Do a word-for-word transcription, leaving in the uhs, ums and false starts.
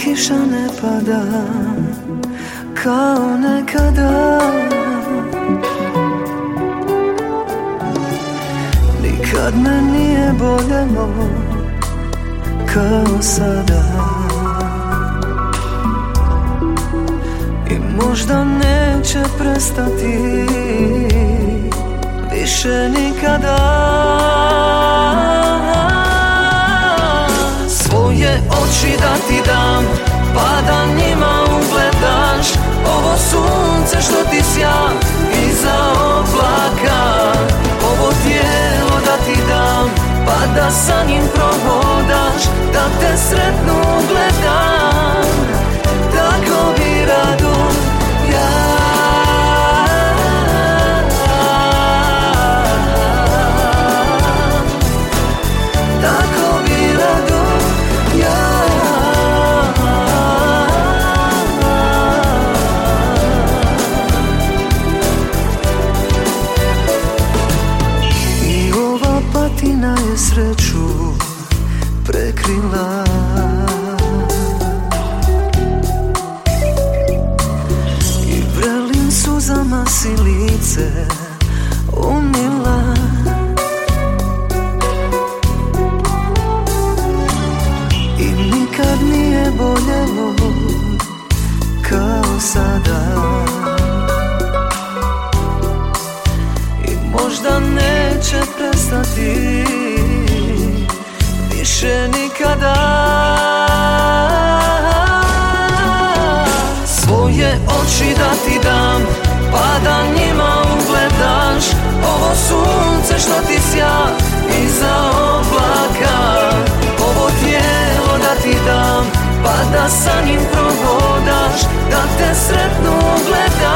kiša ne pada kao nekada. Nikad me nije boljelo kao sada. I možda neće prestati više nikada. Svoje oči da ti dam, pa da njima ugledaš ovo sunce što ti sja iza oblaka. Ovo tijelo da ti dam, pa da sa njim prohodaš, da te sretnu gledam, tako bi rado ja. Tako bi rado ja. I ova patina je sreću prekrila. I vrelim suzama si lice umila. I nikad nije boljelo kao sada. I možda neće prestati više nikada. Svoje oči da ti dam, pa da njima ugledaš ovo sunce što ti sja iza oblaka. Ovo tijelo da ti dam, pa da sa njim prohodaš, da te sretnu gledam.